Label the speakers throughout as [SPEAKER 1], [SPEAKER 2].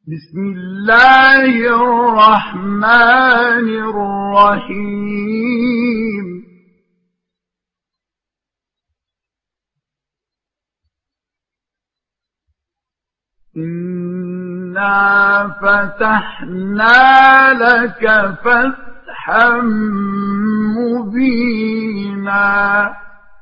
[SPEAKER 1] بسم الله الرحمن الرحيم إنا فتحنا لك فتحا مبينا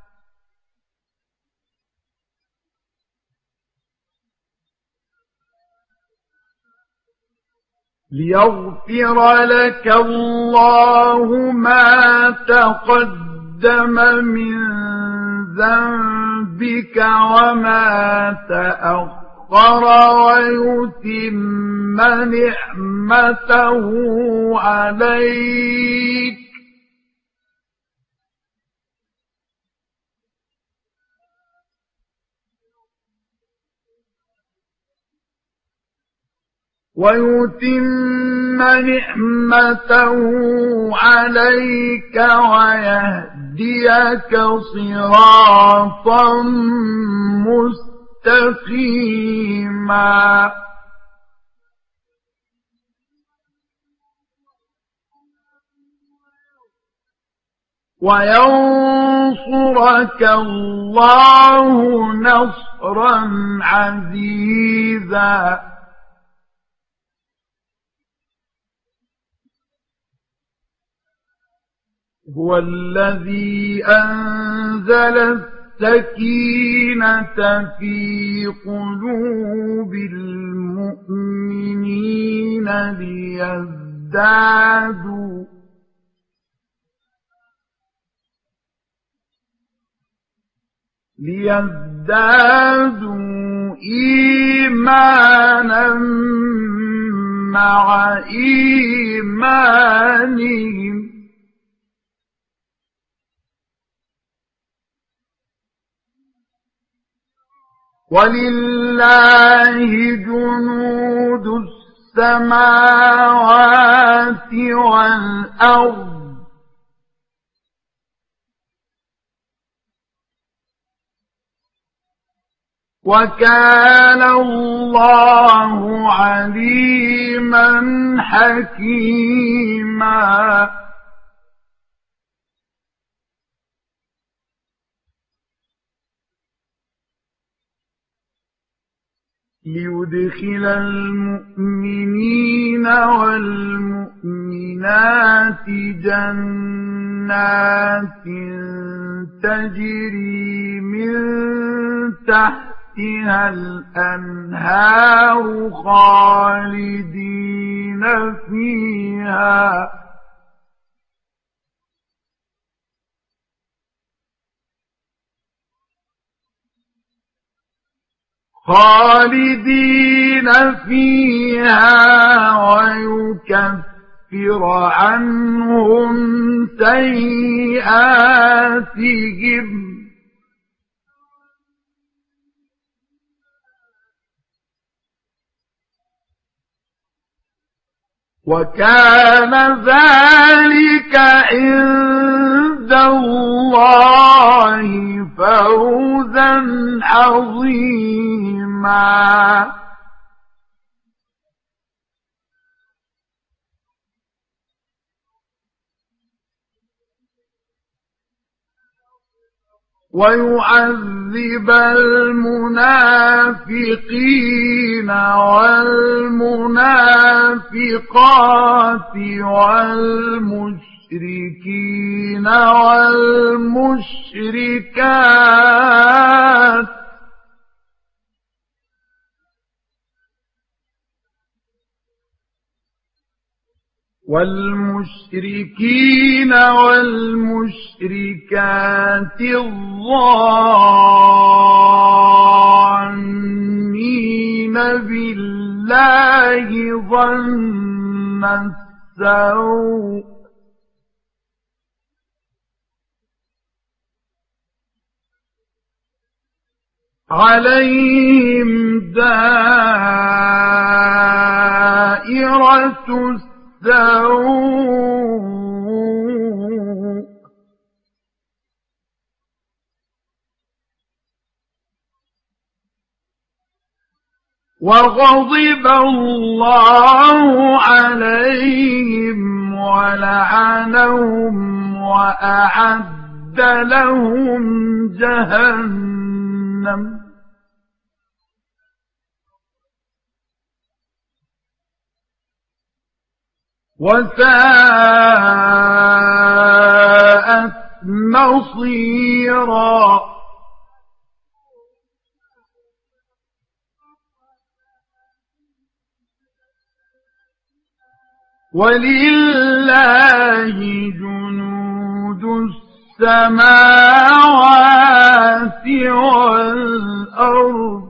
[SPEAKER 1] ليغفر لك الله ما تقدم من ذنبك وما تأخر ويتم نعمته عليك ويهديك صراطا مستقيما وينصرك الله نصرا عزيزا هو الذي أنزل السكينة في قلوب المؤمنين ليزدادوا إيمانا مع إيمانهم ولله جنود السماوات والأرض وكان الله عليما حكيما ليدخل المؤمنين والمؤمنات جنات تجري من تحتها الأنهار خالدين فيها ويكفر عنهم سيئاتهم وكان ذلك عند الله فوزا عظيما ويعذب المنافقين والمنافقات والمشركين والمشركات الظانين بالله ظن السوء عليهم دائرة السوء وغضب الله عليهم ولعنهم وأعد لهم جهنم وساءت مصيرا. ولله جنود السماوات والأرض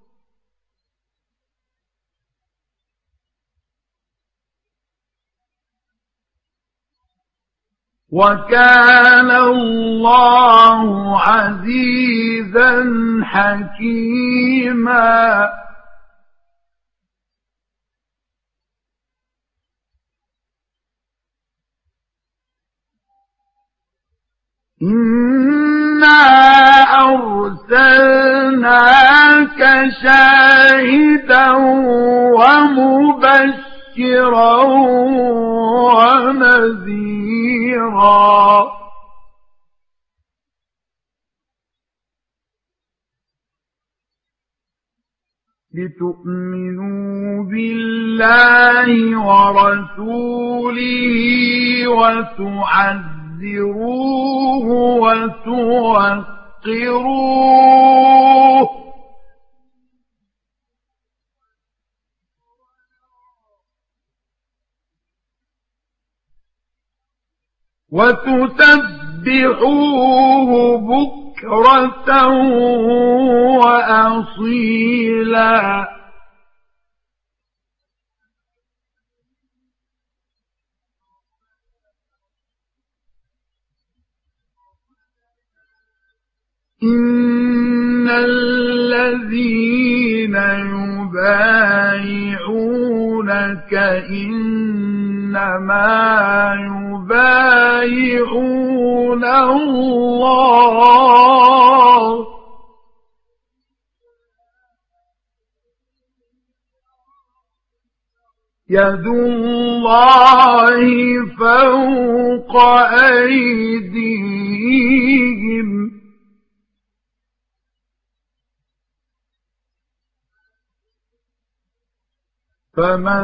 [SPEAKER 1] وكان الله عزيزا حكيما. إنا أرسلناك شاهدا ومبشرا ونذيرا لتؤمنوا بالله ورسوله وتعزروه وتوقروه وتسبحوه بكرة وأصيلا. إن الذين يبايعونك إنما يبايعون الله يد الله فوق أيديهم فمن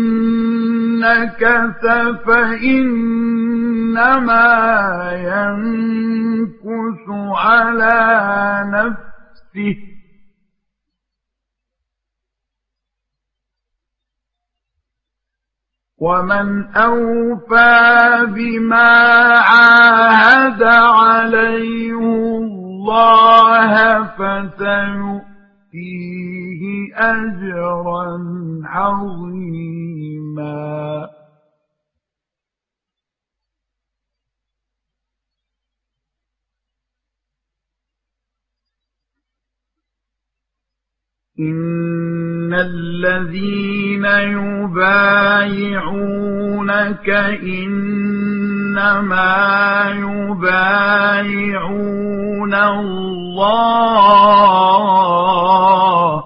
[SPEAKER 1] نكث فإنما ينكث على نفسه ومن أوفى بما عاهد عليه الله فسيؤتيه أجرا عظيما. إن الذين يبايعونك إنما يبايعون الله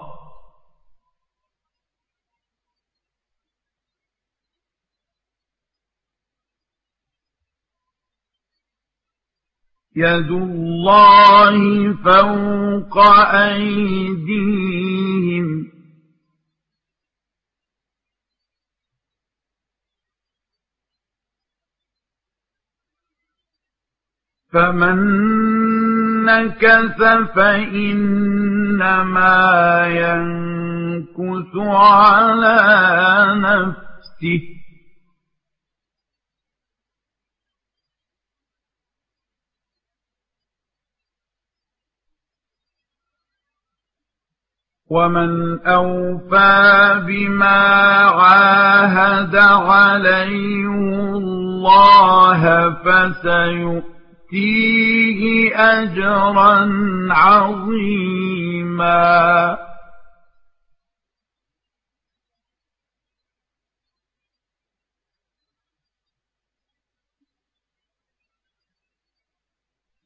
[SPEAKER 1] يد الله فوق أيديهم فمن نكث فإنما ينكث على نفسه ومن أوفى بما عاهد عليه الله فسيؤتيه أجرا عظيما.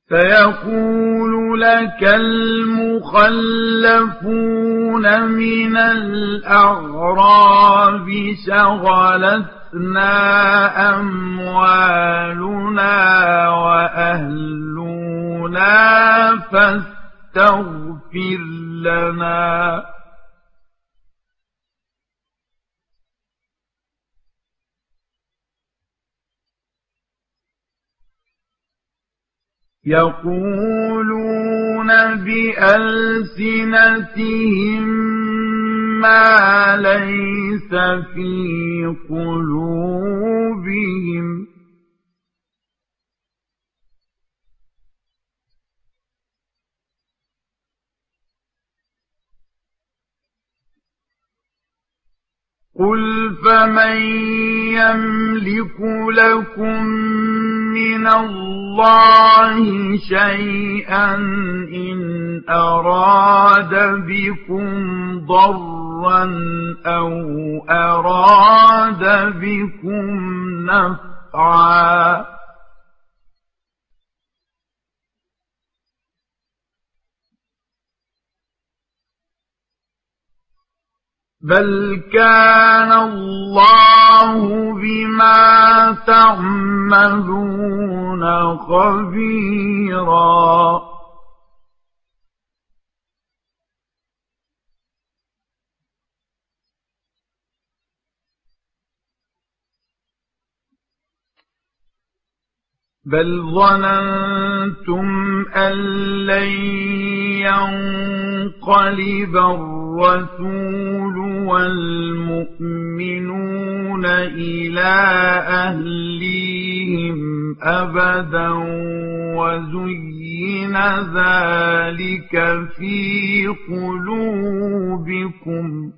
[SPEAKER 1] سيقول لك المخلفون من الأعراب شغلتنا أموالنا وأهلنا فاستغفر لنا يقولون بألسنتهم ما ليس في قلوبهم قل فمن يملك لكم من الله شيئا إن أراد بكم ضرا أو أراد بكم نفعا بل كان الله بما تعملون خبيرا بل ظننتم أن لن ينقلب الرسول والمؤمنون إلى أهليهم أبدا وزين ذلك في قلوبكم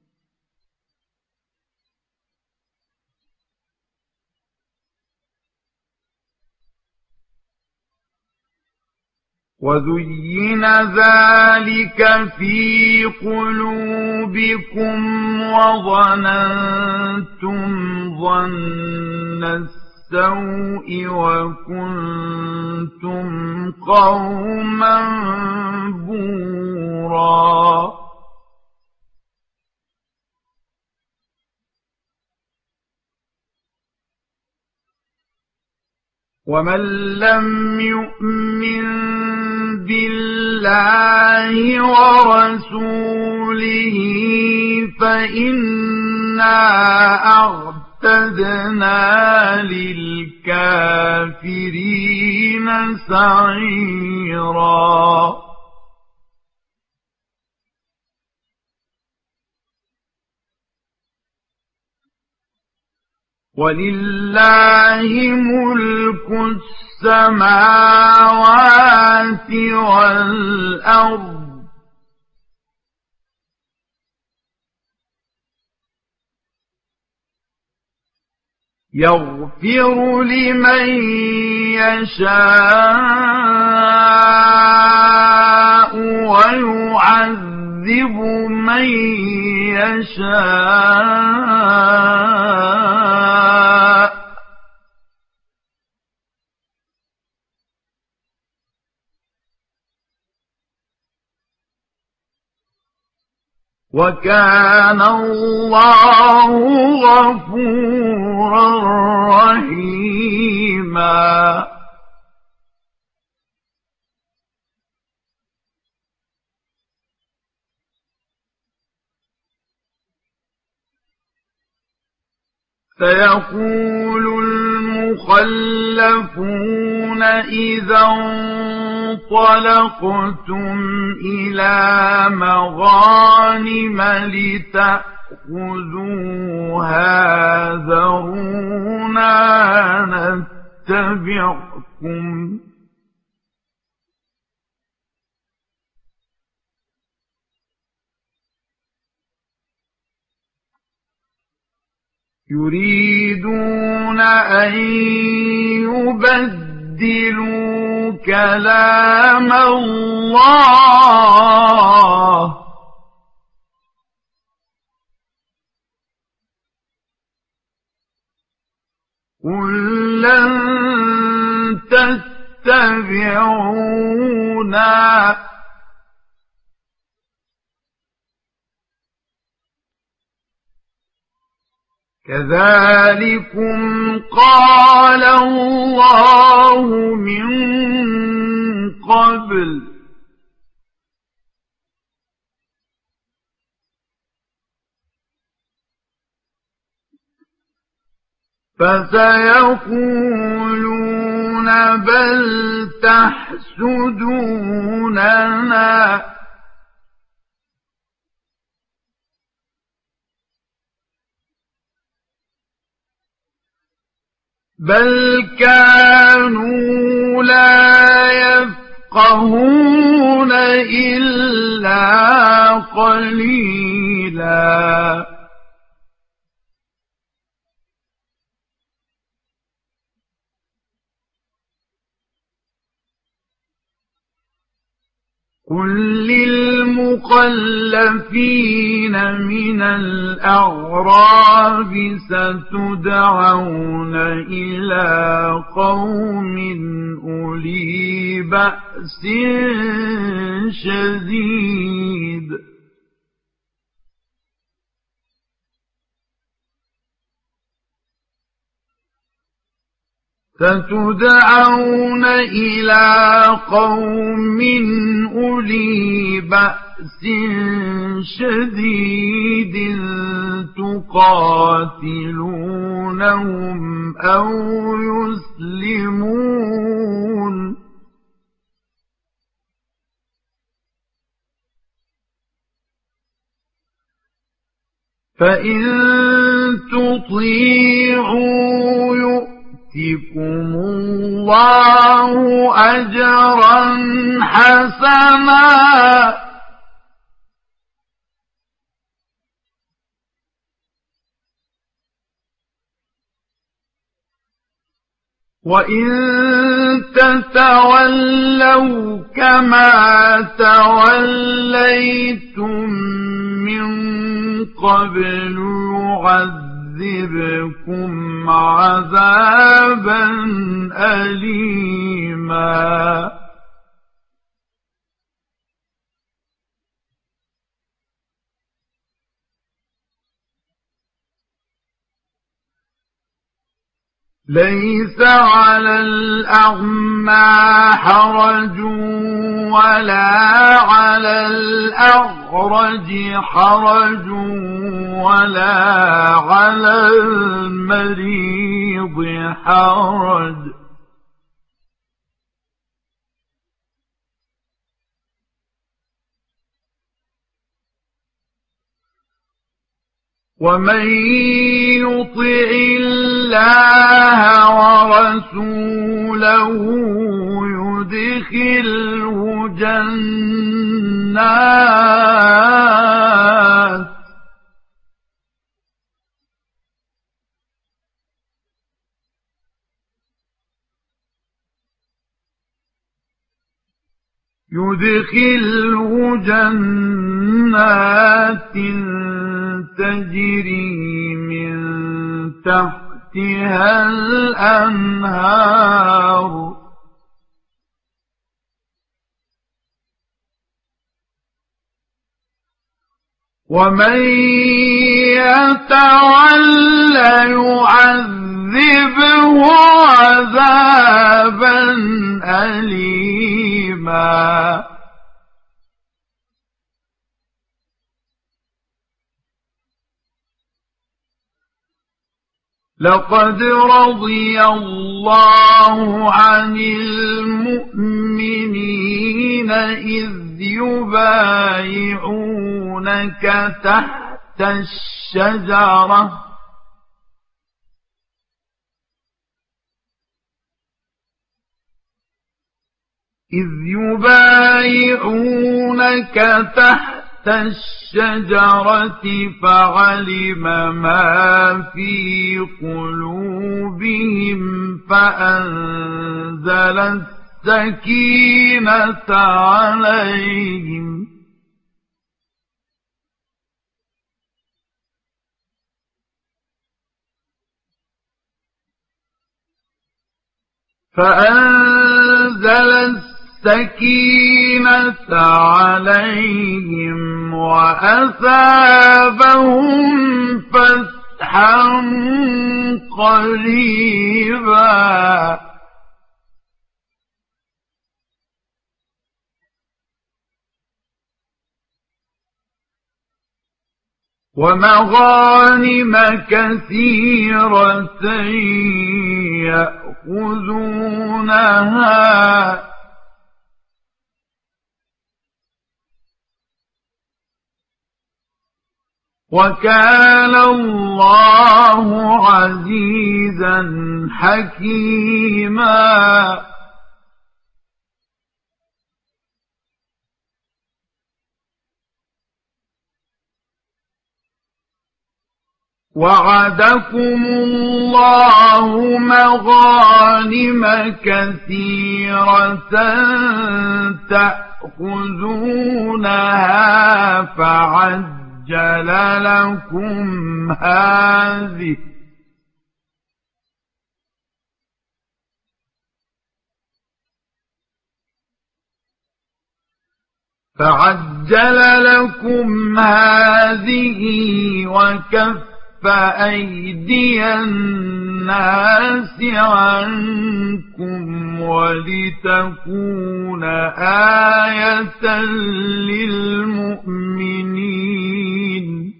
[SPEAKER 1] وزين ذلك في قلوبكم وظننتم ظن السوء وكنتم قوما بورا ومن لم يؤمن بالله ورسوله فإنا أعتدنا للكافرين سعيرا ولله ملك السماوات والأرض يغفر لمن يشاء ويعذب من يشاء وكان الله غفورا رحيما سيقول المخلفون إذا انطلقتم إلى مغانم لتأخذوها ذرونا نتبعكم يريدون أن يبدلوا كلام الله قل لن يتبعونا كذلكم قال الله من قبل فسيقولون بل تحسدوننا بل كانوا لا يفقهون إلا قليلا قل للمخلفين من الأعراب ستدعون إلى قوم أولي بأس شديد ستدعون إلى قوم أولي بأس شديد تقاتلونهم أو يسلمون فإن تطيعوا يؤتكم الله أجرا حسنا وإن تتولوا كما توليتم من قبل يعذبكم عذابا أليما ليس على الأعمى حرج ولا على الأعرج حرج ولا على المريض حرج ومن يطع الله ورسوله يدخله جنات تجري من تحتها الأنهار ومن يتول يعذبه عذابا أليما لقد رضي الله عن المؤمنين إذ يبايعونك تحت الشجرة فعلم ما في قلوبهم فأنزل السكينة عليهم السكينة عليهم وأثابهم فتحا قريبا ومغانم كثيرة يأخذونها وكان الله عزيزا حكيما وعدكم الله مغانم كثيرة تأخذونها فعجل لكم هذه وكف أيدي الناس عنكم ولتكون آية للمؤمنين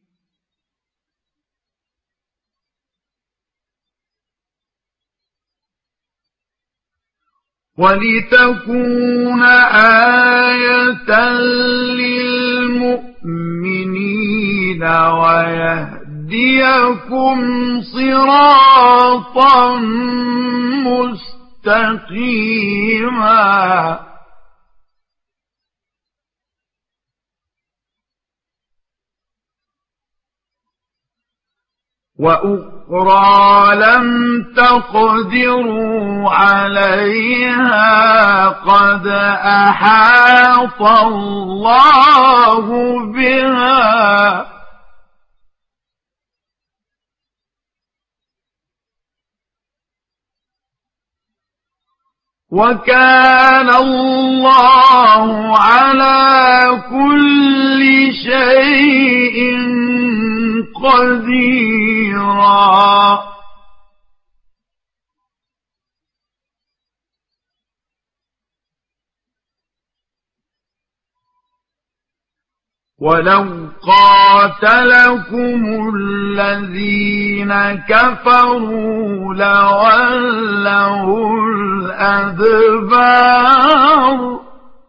[SPEAKER 1] ولتكون آية للمؤمنين ويهديكم صراطا مستقيما وأخرى لم تقدروا عليها قد أحاط الله بها وكان الله على كل شيء قديرا ولو قاتلكم الذين كفروا لولوا الأدبار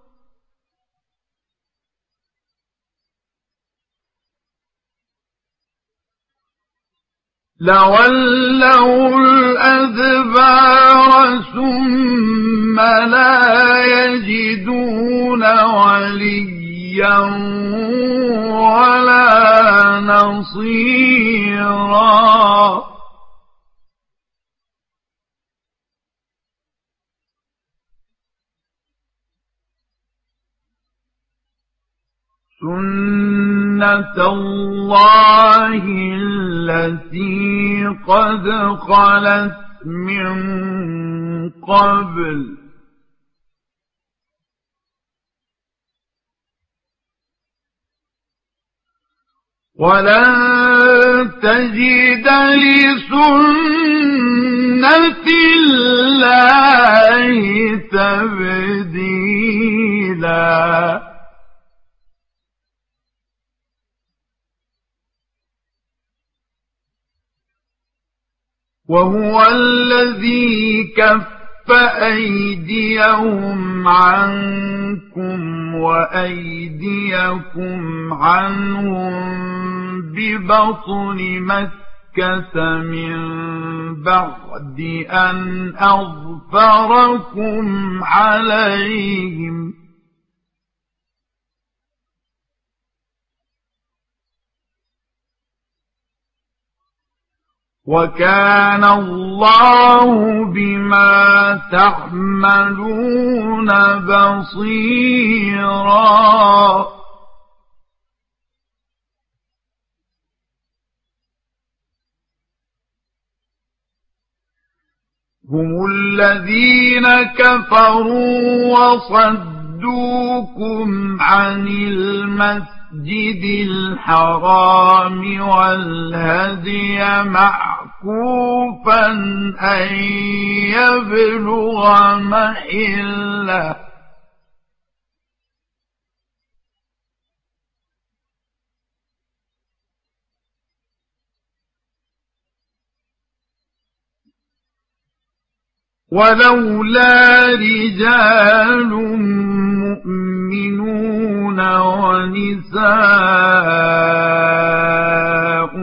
[SPEAKER 1] ثم لا يجدون وليا ولا نصيرا سنة الله التي قد خلت من قبل ولن تجد لسنة الله تبديلا وهو الذي كف أيديهم عنكم وأيديكم عنهم ببطن مكة من بعد أن أظفركم عليهم وكان الله بما تعملون بصيرا هم الذين كفروا وصدوكم عن المسجد الحرام والهدي معكوفا أن يبلغ محله ولولا رجال مؤمنون ونساء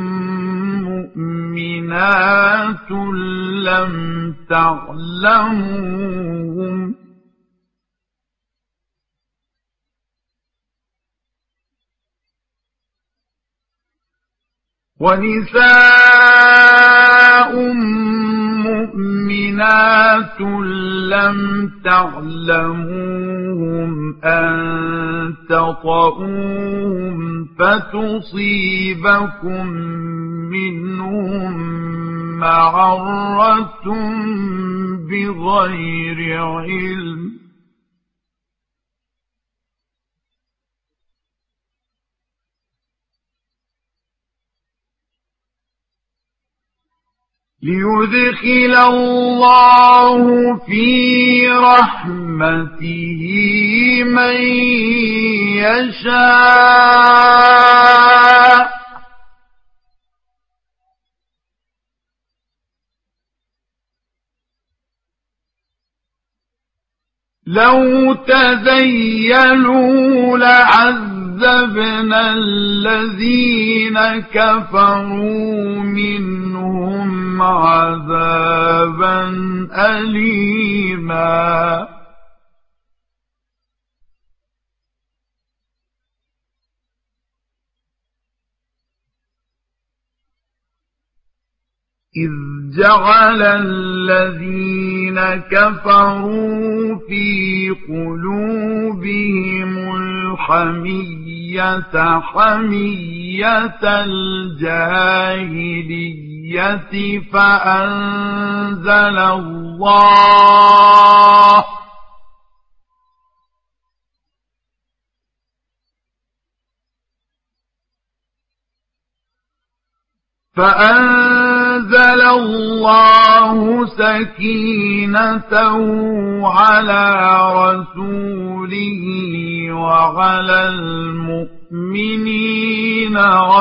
[SPEAKER 1] مؤمنات لم تعلموهم أن تطؤوهم فتصيبكم منهم معرة بغير علم ليدخل الله في رحمته من يشاء لو تزيلوا لعذبنا الذين كفروا منهم عذابا أليما إذ جعل الذين كفروا في قلوبهم الحمية حمية الجاهلية فأنزل الله سكينته على رسوله وعلى المؤمنين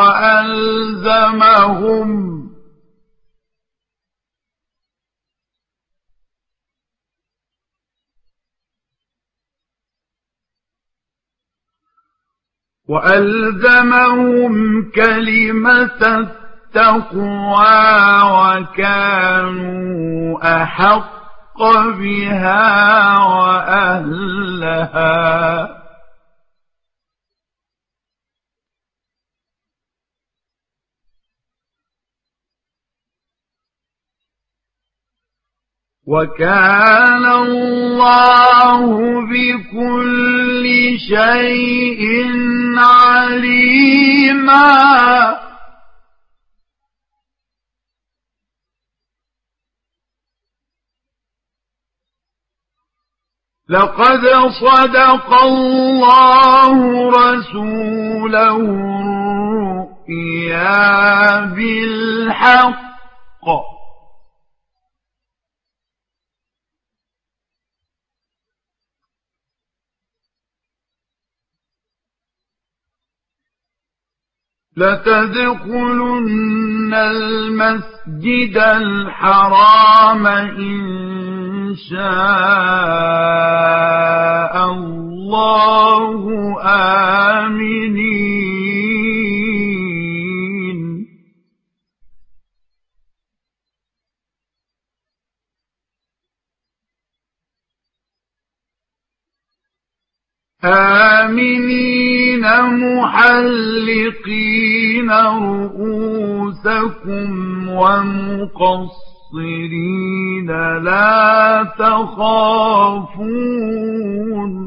[SPEAKER 1] وألزمهم كلمة التقوى وكانوا أحق بها وأهلها وكان الله بكل شيء عليما لقد صدق الله رسوله الرؤيا بالحق لتدخلن المسجد الحرام إن شاء الله آمنين محلقين رؤوسكم ومقصرين لا تخافون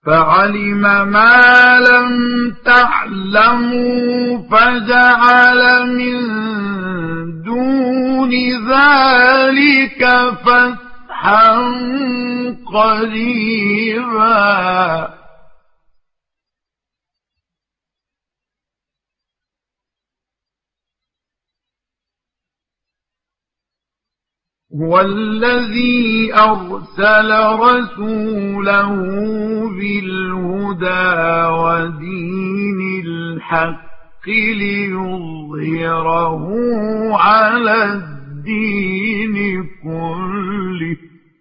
[SPEAKER 1] فعلم ما لم تعلموا فجعل من دون ذلك فتحا قريبا هو الذي أرسل رسوله بالهدى ودين الحق ليظهره على الدين كله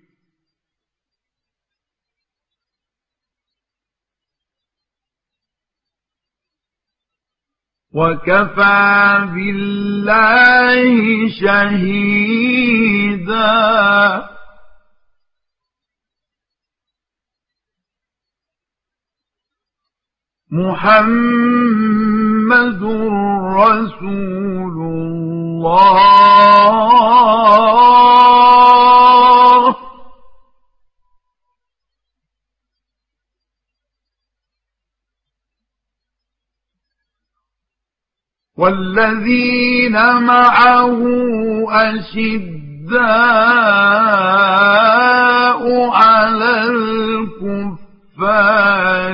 [SPEAKER 1] وكفى بالله شهيدا محمد رسول الله والذين معه أشداء على الكفار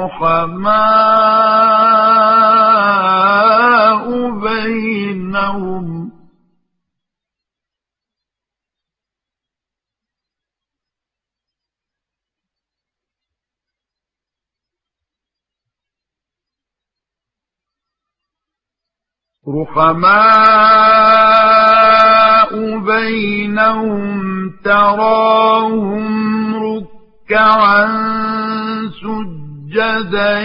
[SPEAKER 1] رحماء بينهم تراهم ركعا سجدا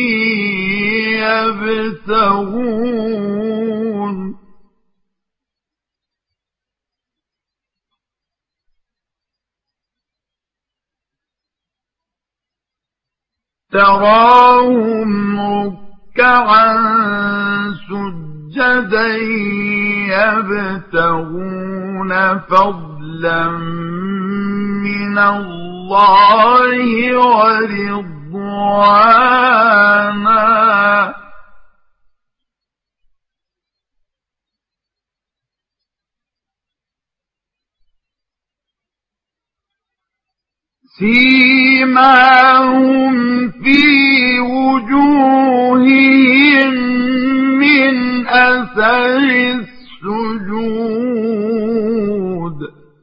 [SPEAKER 1] يبتغون فضلا من الله ورضوانا سيماهم في وجوههم من أثر السجود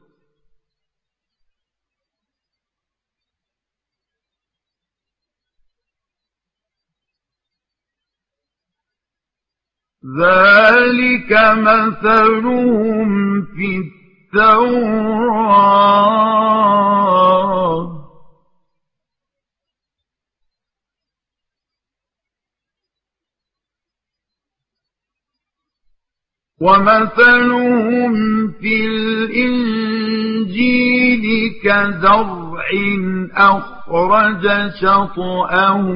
[SPEAKER 1] ذلك مثلهم في التوراة ومثلهم في الإنجيل كزرع أخرج شطأه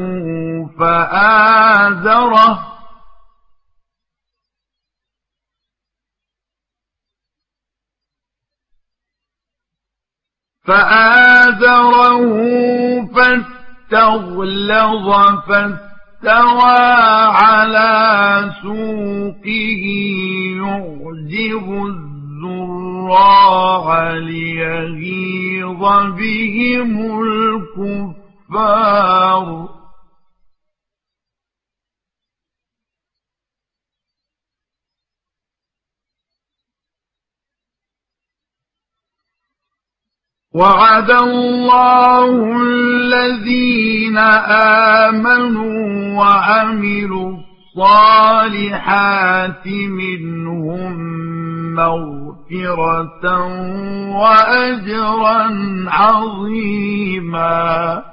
[SPEAKER 1] فآزره فاستغلظ فاستوى على سوقه يعجب الزراع ليغيظ بهم الكفار وعد الله الذين آمنوا وعملوا الصالحات منهم مغفرة وأجرا عظيما